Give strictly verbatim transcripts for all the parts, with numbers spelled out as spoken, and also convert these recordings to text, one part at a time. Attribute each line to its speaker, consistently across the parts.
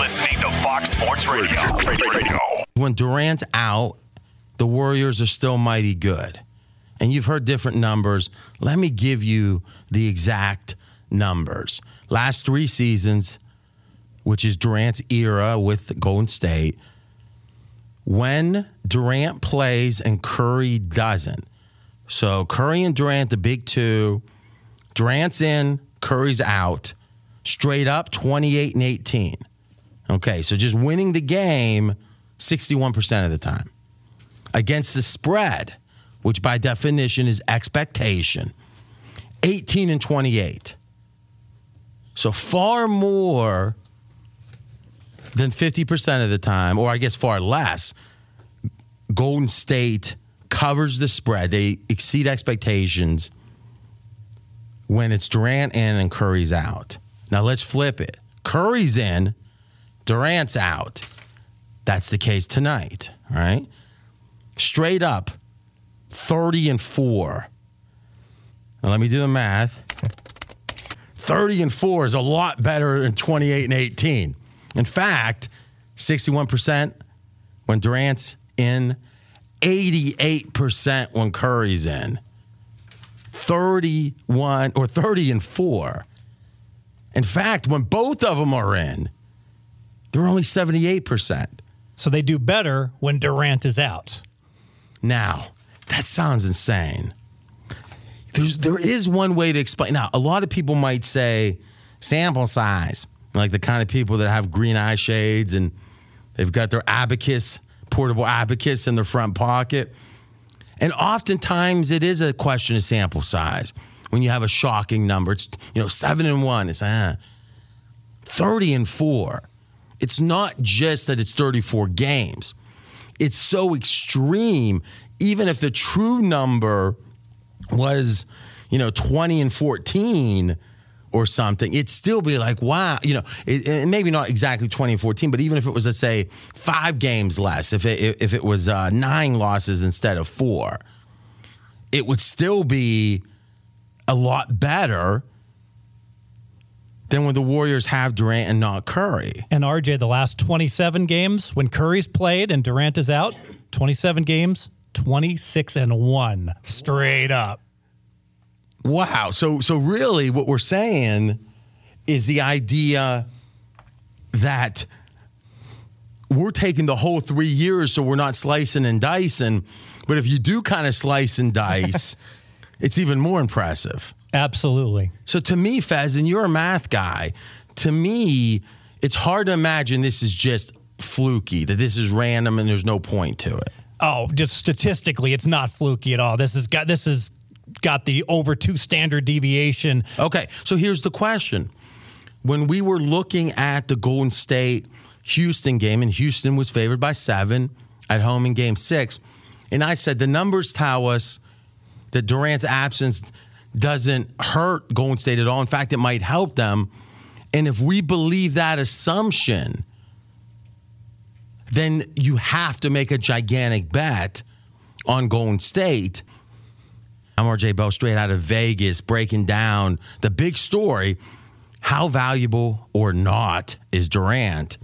Speaker 1: listening to Fox Sports Radio. Radio.
Speaker 2: When Durant's out, the Warriors are still mighty good. And you've heard different numbers. Let me give you the exact numbers. Last three seasons, which is Durant's era with Golden State, when Durant plays and Curry doesn't. So Curry and Durant, the big two. Durant's in, Curry's out. Straight up, twenty-eight and eighteen. Okay, so just winning the game sixty-one percent of the time. Against the spread, which by definition is expectation, eighteen and twenty-eight. So far more than fifty percent of the time, or I guess far less, Golden State covers the spread. They exceed expectations when it's Durant in and Curry's out. Now let's flip it. Curry's in, Durant's out. That's the case tonight, all right? Straight up, thirty and four. Now let me do the math. thirty and four is a lot better than twenty-eight and eighteen. In fact, sixty-one percent when Durant's in, eighty-eight percent when Curry's in. thirty-one or thirty and four. In fact, when both of them are in, they're only seventy-eight percent.
Speaker 3: So they do better when Durant is out.
Speaker 2: Now, that sounds insane. There's, there is one way to explain. Now, a lot of people might say sample size, like the kind of people that have green eye shades and they've got their abacus, portable abacus in their front pocket. And oftentimes it is a question of sample size. When you have a shocking number, it's, you know, seven and one, it's ah, thirty and four. It's not just that it's thirty-four games. It's so extreme. Even if the true number was, you know, twenty and fourteen or something, it'd still be like, wow, you know, it, it, maybe not exactly twenty and fourteen, but even if it was, let's say, five games less, if it, if it was uh, nine losses instead of four, it would still be a lot better than when the Warriors have Durant and not Curry.
Speaker 3: And R J, the last twenty-seven games, when Curry's played and Durant is out, twenty-seven games, twenty-six and one, straight up.
Speaker 2: Wow. So, so really what we're saying is the idea that we're taking the whole three years, so we're not slicing and dicing. But if you do kind of slice and dice, it's even more impressive.
Speaker 3: Absolutely.
Speaker 2: So to me, Fez, and you're a math guy, to me, it's hard to imagine this is just fluky, that this is random and there's no point to it.
Speaker 3: Oh, just statistically, it's not fluky at all. This has got this has got the over two standard deviation.
Speaker 2: Okay, so here's the question. When we were looking at the Golden State Houston game, and Houston was favored by seven at home in game six, and I said the numbers tell us that Durant's absence doesn't hurt Golden State at all. In fact, it might help them. And if we believe that assumption, then you have to make a gigantic bet on Golden State. I'm R J Bell, straight out of Vegas, breaking down the big story. How valuable or not is Durant?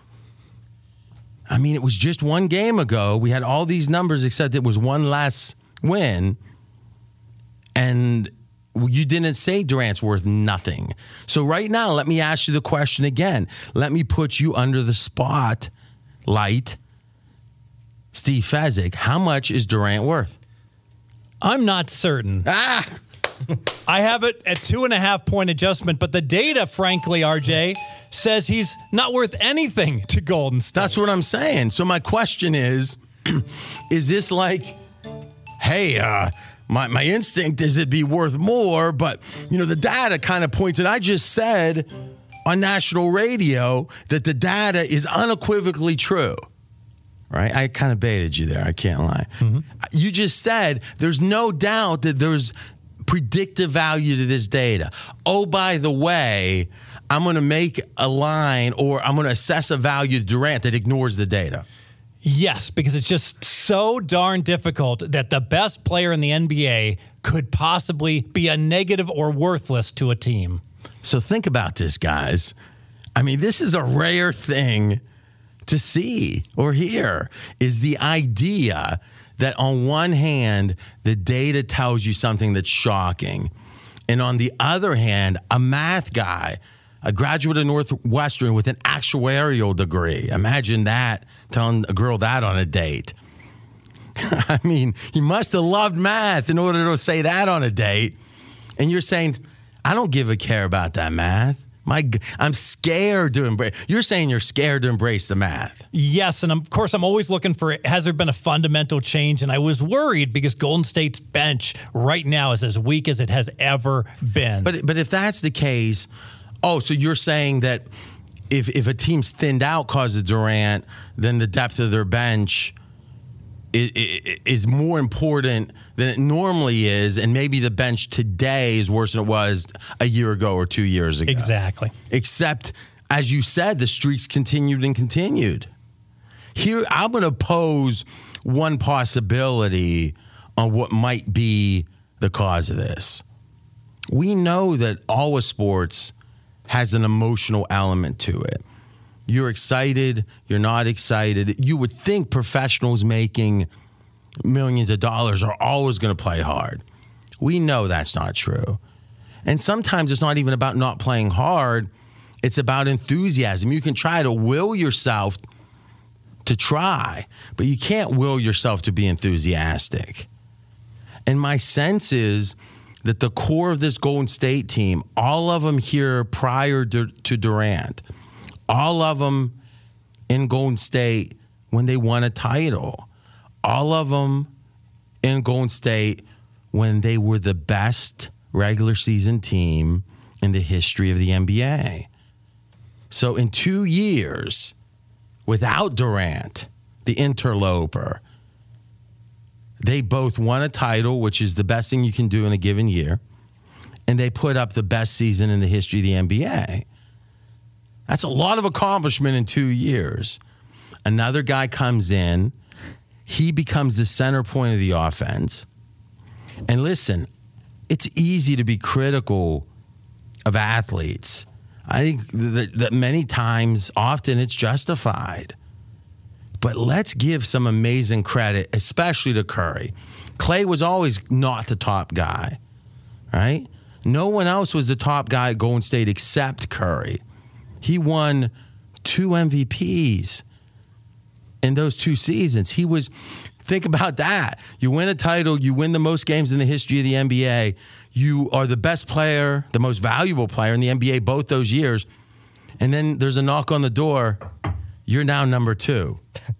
Speaker 2: I mean, it was just one game ago. We had all these numbers, except it was one less win. And you didn't say Durant's worth nothing. So right now, let me ask you the question again. Let me put you under the spotlight. Steve Fezzik, how much is Durant worth?
Speaker 3: I'm not certain.
Speaker 2: Ah!
Speaker 3: I have it at two and a half point adjustment, but the data, frankly, R J, says he's not worth anything to Golden State.
Speaker 2: That's what I'm saying. So my question is, is this like, hey, uh, my, my instinct is it'd be worth more, but, you know, the data kind of pointed. I just said on national radio that the data is unequivocally true. Right? I kind of baited you there. I can't lie. Mm-hmm. You just said there's no doubt that there's predictive value to this data. Oh, by the way, I'm going to make a line or I'm going to assess a value to Durant that ignores the data.
Speaker 3: Yes, because it's just so darn difficult that the best player in the N B A could possibly be a negative or worthless to a team.
Speaker 2: So think about this, guys. I mean, this is a rare thing to see or hear, is the idea that on one hand, the data tells you something that's shocking. And on the other hand, a math guy, a graduate of Northwestern with an actuarial degree, imagine that, telling a girl that on a date. I mean, he must have loved math in order to say that on a date. And you're saying, I don't give a care about that math. My, I'm scared to embrace. You're saying you're scared to embrace the math.
Speaker 3: Yes, and of course, I'm always looking for, has there been a fundamental change? And I was worried because Golden State's bench right now is as weak as it has ever been.
Speaker 2: But but if that's the case, oh, so you're saying that if if a team's thinned out because of Durant, then the depth of their bench is, is more important than it normally is, and maybe the bench today is worse than it was a year ago or two years ago.
Speaker 3: Exactly.
Speaker 2: Except, as you said, the streaks continued and continued. Here, I'm going to pose one possibility on what might be the cause of this. We know that all of sports has an emotional element to it. You're excited, you're not excited. You would think professionals making millions of dollars are always going to play hard. We know that's not true. And sometimes it's not even about not playing hard. It's about enthusiasm. You can try to will yourself to try, but you can't will yourself to be enthusiastic. And my sense is that the core of this Golden State team, all of them here prior to, to Durant, all of them in Golden State when they won a title, all of them in Golden State when they were the best regular season team in the history of the N B A. So in two years, without Durant, the interloper, they both won a title, which is the best thing you can do in a given year, and they put up the best season in the history of the N B A. That's a lot of accomplishment in two years. Another guy comes in. He becomes the center point of the offense. And listen, it's easy to be critical of athletes. I think that, that many times, often it's justified. But let's give some amazing credit, especially to Curry. Clay was always not the top guy, right? No one else was the top guy at Golden State except Curry. He won two M V Ps in those two seasons. He was, think about that. You win a title, you win the most games in the history of the N B A. You are the best player, the most valuable player in the N B A both those years. And then there's a knock on the door. You're now number two.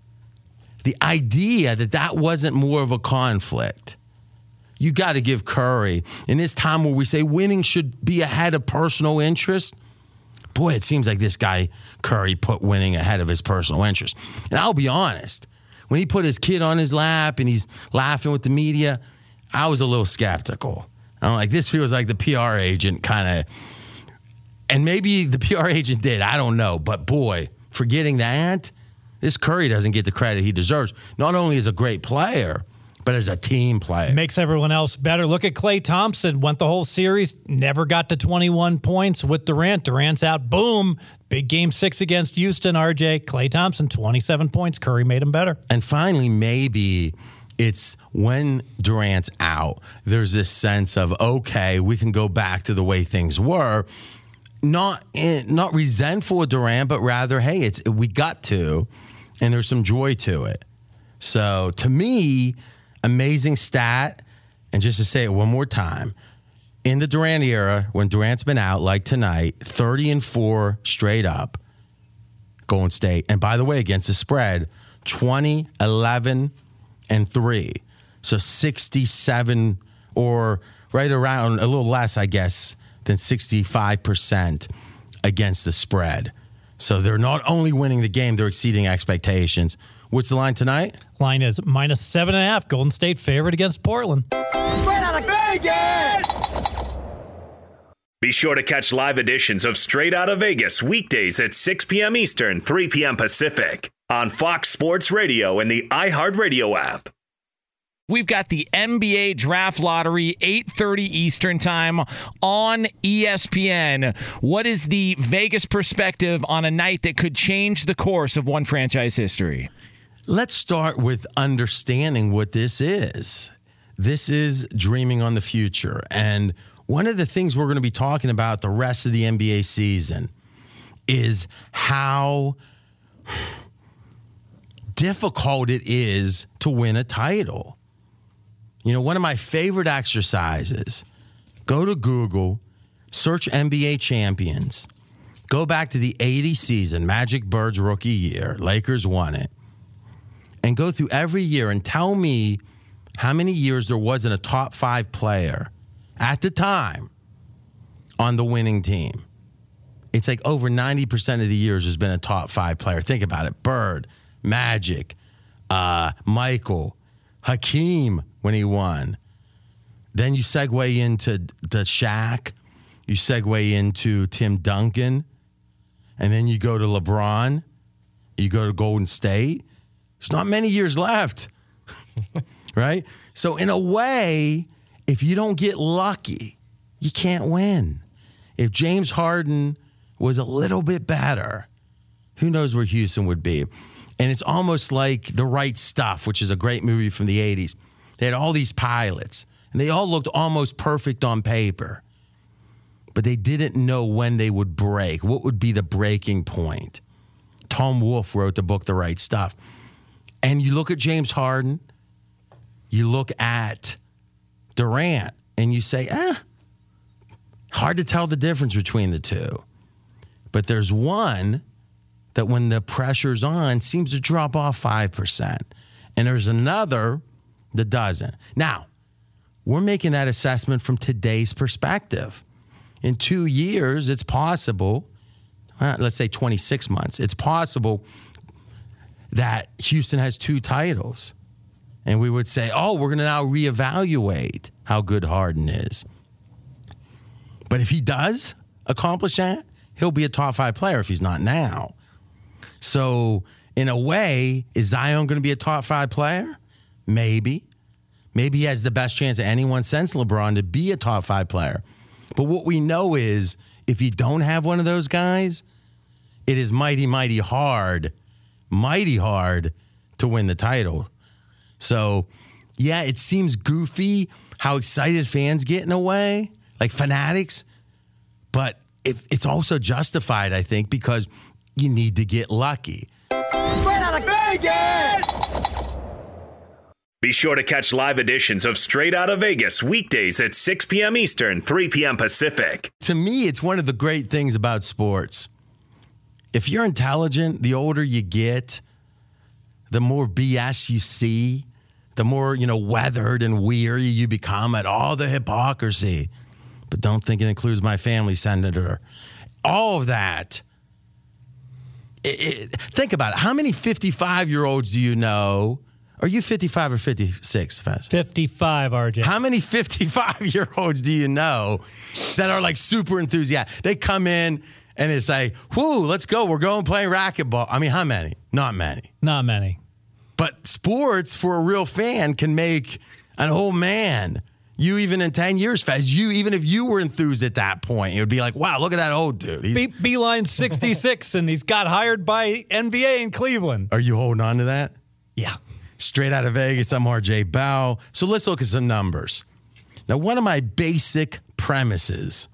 Speaker 2: The idea that that wasn't more of a conflict. You got to give Curry, in this time where we say winning should be ahead of personal interest, boy, it seems like this guy, Curry, put winning ahead of his personal interest. And I'll be honest, when he put his kid on his lap and he's laughing with the media, I was a little skeptical. I'm like, this feels like the P R agent kind of, and maybe the P R agent did, I don't know. But boy, forgetting that, this Curry doesn't get the credit he deserves. Not only as a great player, but as a team player.
Speaker 3: Makes everyone else better. Look at Klay Thompson. Went the whole series, never got to twenty-one points with Durant. Durant's out. Boom. Big game six against Houston, R J. Klay Thompson, twenty-seven points. Curry made him better.
Speaker 2: And finally, maybe it's when Durant's out, there's this sense of, okay, we can go back to the way things were. Not in, not resentful of Durant, but rather, hey, it's we got to, and there's some joy to it. So to me, amazing stat. And just to say it one more time, in the Durant era, when Durant's been out, like tonight, thirty and four straight up, Golden State. And by the way, against the spread, twenty, eleven, and three. So sixty-seven, or right around, a little less, I guess, than sixty-five percent against the spread. So they're not only winning the game, they're exceeding expectations. What's the line tonight?
Speaker 3: Line is minus seven and a half. Golden State favored against Portland.
Speaker 1: Straight out of Vegas! Be sure to catch live editions of Straight Out of Vegas weekdays at six p.m. Eastern, three p.m. Pacific on Fox Sports Radio and the iHeartRadio app.
Speaker 4: We've got the N B A Draft Lottery, eight thirty Eastern Time on E S P N. What is the Vegas perspective on a night that could change the course of one franchise history?
Speaker 2: Let's start with understanding what this is. This is dreaming on the future. And one of the things we're going to be talking about the rest of the N B A season is how difficult it is to win a title. You know, one of my favorite exercises, go to Google, search N B A champions, go back to the eighty season, Magic Bird's rookie year, Lakers won it, and go through every year and tell me how many years there wasn't a top five player at the time on the winning team. It's like over ninety percent of the years there's been a top five player. Think about it. Bird, Magic, uh, Michael, Hakeem when he won. Then you segue into the Shaq. You segue into Tim Duncan. And then you go to LeBron. You go to Golden State. There's not many years left. Right? So in a way, if you don't get lucky, you can't win. If James Harden was a little bit better, who knows where Houston would be? And it's almost like The Right Stuff, which is a great movie from the eighties. They had all these pilots, and they all looked almost perfect on paper. But they didn't know when they would break. What would be the breaking point? Tom Wolfe wrote the book, The Right Stuff. And you look at James Harden, you look at Durant, and you say, eh, hard to tell the difference between the two. But there's one that when the pressure's on seems to drop off five percent. And there's another that doesn't. Now, we're making that assessment from today's perspective. In two years, it's possible, uh, let's say twenty-six months, it's possible that Houston has two titles. And we would say, oh, we're going to now reevaluate how good Harden is. But if he does accomplish that, he'll be a top five player if he's not now. So, in a way, is Zion going to be a top five player? Maybe. Maybe he has the best chance of anyone since LeBron to be a top five player. But what we know is if you don't have one of those guys, it is mighty, mighty hard, mighty hard to win the title. So, yeah, it seems goofy how excited fans get in a way, like fanatics. But it, it's also justified, I think, because you need to get lucky.
Speaker 5: Straight out of Vegas!
Speaker 1: Be sure to catch live editions of Straight Outta Vegas weekdays at six p.m. Eastern, three p.m. Pacific.
Speaker 2: To me, it's one of the great things about sports. If you're intelligent, the older you get, the more B S you see, the more, you know, weathered and weary you become at all the hypocrisy. But don't think it includes my family, Senator. All of that. It, it, think about it. How many fifty-five-year-olds do you know? Are you fifty-five or fifty-six, Fez?
Speaker 3: fifty-five, R J.
Speaker 2: How many fifty-five-year-olds do you know that are like super enthusiastic? They come in and it's like, whoo, let's go. We're going playing racquetball. I mean, how many? Not many.
Speaker 3: Not many.
Speaker 2: But sports, for a real fan, can make an old man. You even in ten years, Fez, you even if you were enthused at that point, it would be like, wow, look at that old dude. He's-
Speaker 3: Be- Beeline sixty-six, and he's got hired by N B A in Cleveland.
Speaker 2: Are you holding on to that?
Speaker 3: Yeah.
Speaker 2: Straight out of Vegas, I'm R J Bell. So let's look at some numbers. Now, one of my basic premises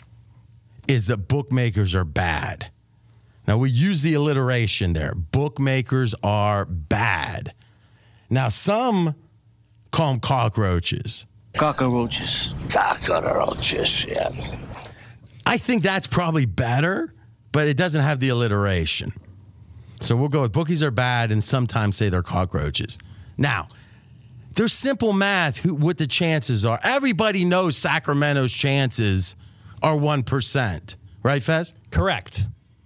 Speaker 2: is that bookmakers are bad. Now, we use the alliteration there. Bookmakers are bad. Now, some call them cockroaches.
Speaker 5: Cockroaches. Cockroaches, yeah.
Speaker 2: I think that's probably better, but it doesn't have the alliteration. So we'll go with bookies are bad and sometimes say they're cockroaches. Now, there's simple math who, what the chances are. Everybody knows Sacramento's chances are one percent. Right, Fez?
Speaker 3: Correct.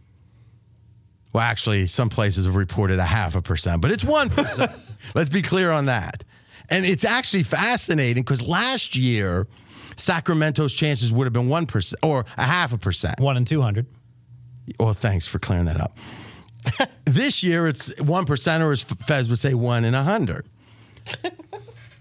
Speaker 2: Well, actually, some places have reported a half a percent, but it's one percent. Let's be clear on that. And it's actually fascinating because last year, Sacramento's chances would have been one percent or a half a percent.
Speaker 3: One in two hundred.
Speaker 2: Well, thanks for clearing that up. This year, it's one percent, or as Fez would say, one in a hundred.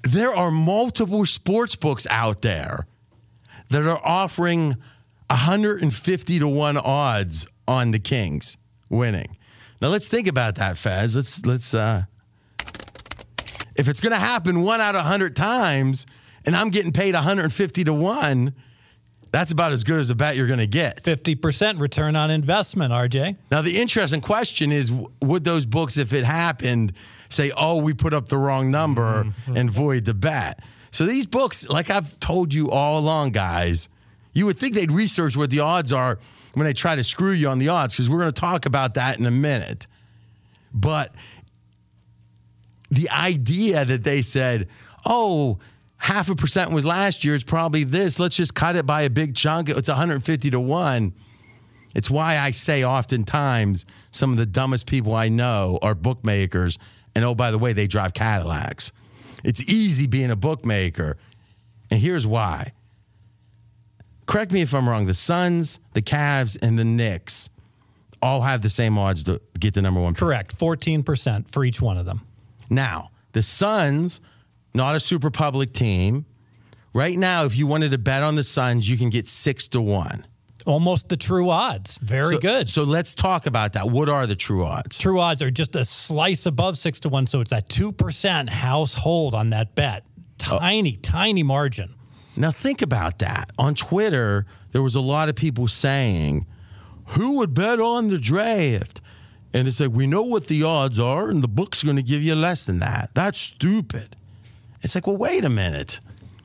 Speaker 2: there are multiple sports books out there that are offering one hundred fifty to one odds on the Kings winning. Now let's think about that, Fez. Let's let's uh if it's going to happen one out of one hundred times and I'm getting paid one hundred fifty to one, that's about as good as a bet you're going to get.
Speaker 3: fifty percent return on investment, R J.
Speaker 2: Now the interesting question is, would those books, if it happened, say, oh, we put up the wrong number mm-hmm. and void the bet? So these books, like I've told you all along, guys, you would think they'd research what the odds are when they try to screw you on the odds, because we're going to talk about that in a minute. But the idea that they said, oh, half a percent was last year, it's probably this, let's just cut it by a big chunk, it's one hundred fifty to one. It's why I say oftentimes some of the dumbest people I know are bookmakers, and oh, by the way, they drive Cadillacs. It's easy being a bookmaker, and here's why. Correct me if I'm wrong, the Suns, the Cavs, and the Knicks all have the same odds to get the number one pick.
Speaker 3: Correct, fourteen percent for each one of them.
Speaker 2: Now, the Suns, not a super public team. Right now, if you wanted to bet on the Suns, you can get six to one.
Speaker 3: Almost the true odds. Very
Speaker 2: so,
Speaker 3: good.
Speaker 2: So let's talk about that. What are the true odds?
Speaker 3: True odds are just a slice above six to one, so it's that two percent household on that bet. Tiny, oh. tiny margin.
Speaker 2: Now think about that. On Twitter, there was a lot of people saying, who would bet on the draft? And it's like, we know what the odds are, and the book's going to give you less than that. That's stupid. It's like, well, wait a minute.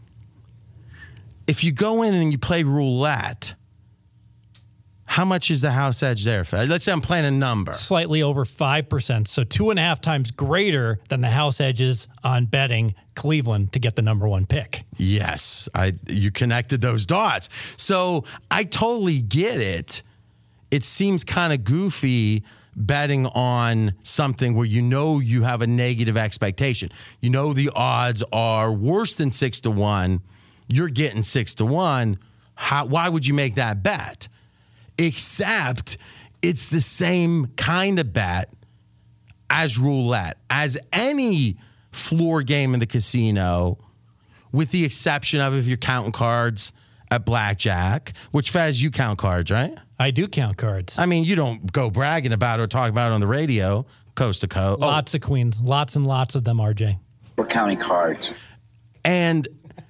Speaker 2: If you go in and you play roulette, how much is the house edge there? Let's say I'm playing a number.
Speaker 3: Slightly over five percent. So two and a half times greater than the house edges on betting Cleveland to get the number one pick.
Speaker 2: Yes, I you connected those dots. So I totally get it. It seems kind of goofy betting on something where you know you have a negative expectation. You know the odds are worse than six to one. You're getting six to one. How, why would you make that bet? Except it's the same kind of bet as roulette, as any floor game in the casino, with the exception of if you're counting cards at blackjack, which, Faz, you count cards, right?
Speaker 3: I do count cards.
Speaker 2: I mean, you don't go bragging about it or talk about it on the radio, coast to coast.
Speaker 3: Lots oh. of queens. Lots and lots of them, R J.
Speaker 5: We're counting cards.
Speaker 2: And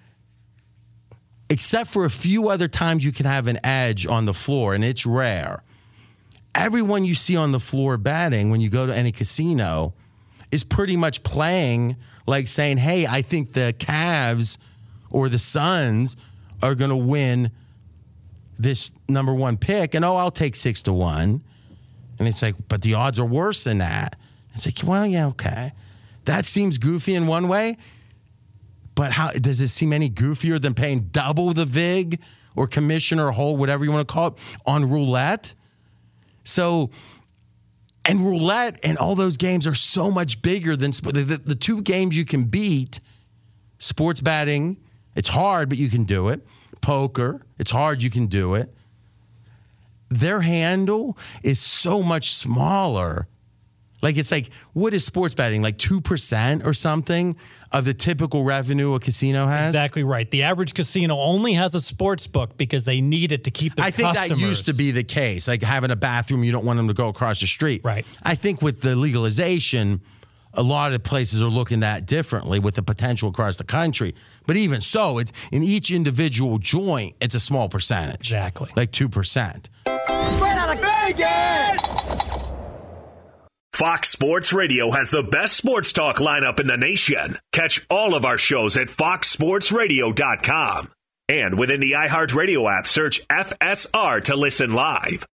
Speaker 2: except for a few other times you can have an edge on the floor, and it's rare, everyone you see on the floor betting when you go to any casino is pretty much playing like saying, hey, I think the Cavs or the Suns are going to win this number one pick, and oh, I'll take six to one. And it's like, but the odds are worse than that. It's like, well, yeah, okay. That seems goofy in one way, but how does it seem any goofier than paying double the vig or commission or hold, whatever you want to call it, on roulette? So, and roulette and all those games are so much bigger than the, the, the two games you can beat. Sports betting, it's hard, but you can do it. Poker, it's hard, you can do it. Their handle is so much smaller. Like, it's like, what is sports betting? Like two percent or something of the typical revenue a casino has?
Speaker 3: Exactly right. The average casino only has a sports book because they need it to keep the
Speaker 2: I think
Speaker 3: customers.
Speaker 2: That used to be the case. Like having a bathroom, you don't want them to go across the street.
Speaker 3: Right.
Speaker 2: I think with the legalization, a lot of places are looking at that differently with the potential across the country. But even so, it, in each individual joint, it's a small percentage.
Speaker 3: Exactly.
Speaker 2: Like two percent.
Speaker 5: Straight out of Vegas!
Speaker 1: Fox Sports Radio has the best sports talk lineup in the nation. Catch all of our shows at fox sports radio dot com. And within the iHeartRadio app, search F S R to listen live.